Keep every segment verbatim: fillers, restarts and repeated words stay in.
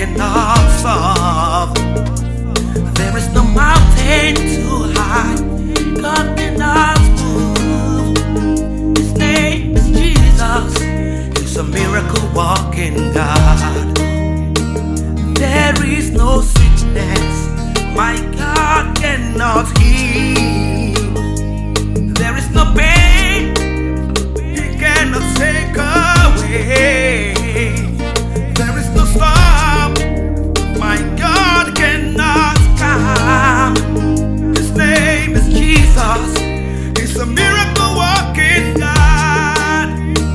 cannot solve. There is no mountain too high God cannot move. His name is Jesus. He's a miracle walking God. There is no sickness my God cannot heal. There is no pain He cannot take away. There is no storm my God cannot calm. His name is Jesus. He's a miracle walking God.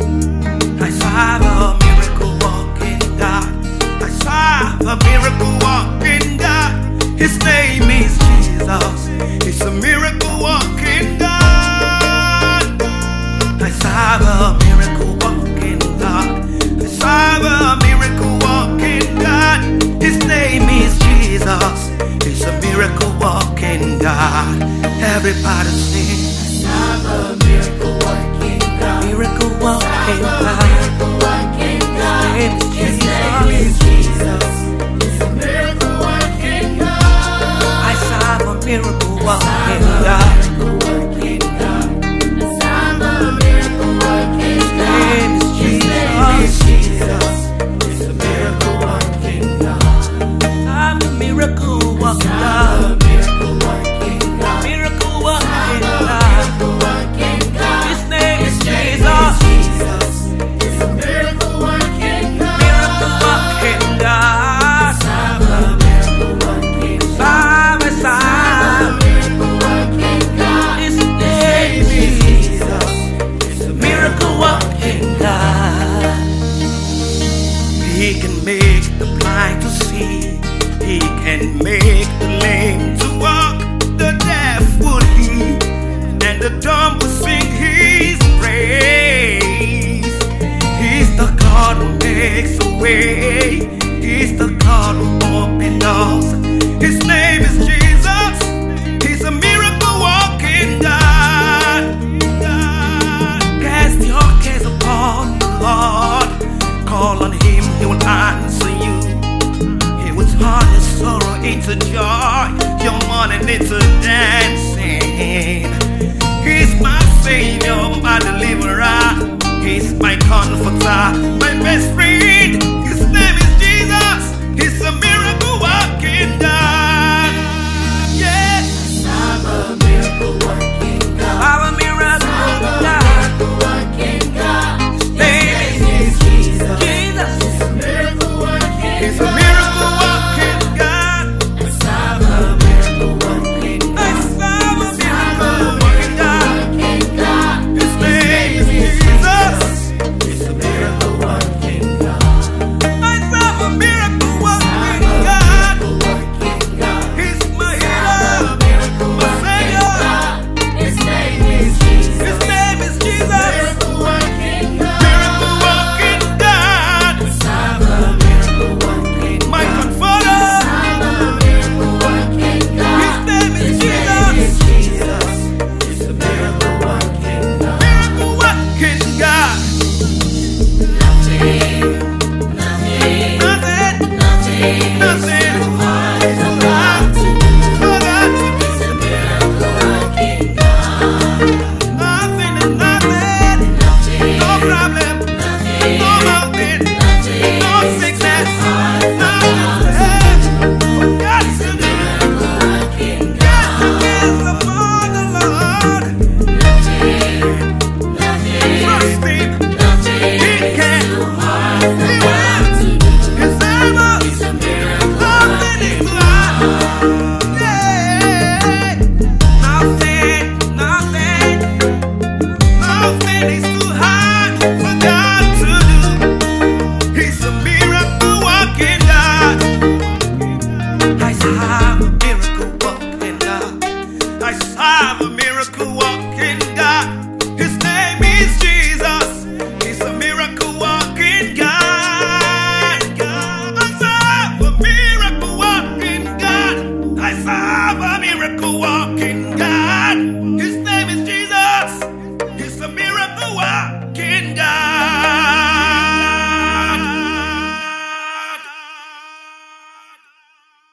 I serve a miracle walking God. I serve a miracle walking God. His name is Jesus. He's a miracle walking God. I serve a miracle walking God. I serve a miracle walking God. His name is Jesus. He's a miracle walking God. Everybody sing. I serve a miracle working God. Miracle walking I serve a God. miracle working God. His name is His name is Jesus. Jesus. He's a miracle working God. I serve a miracle I walking serve a God. miracle working God. I serve a miracle working His God. name is His name is Jesus. Jesus. He's a miracle working God. I'm the miracle walking I'm God. a miracle working God. Miracle I'm walking a God. miracle working God. His name is His name Jesus. is Jesus. He's a miracle working God. Miracle walking God. I'm a miracle working God. Serve, I'm serve. a miracle working God. His His name name is is Jesus. He's a miracle walking God. He can make the blind to see. He can make the lame to walk. The deaf will hear, and the dumb will sing His praise. He's the God who makes a way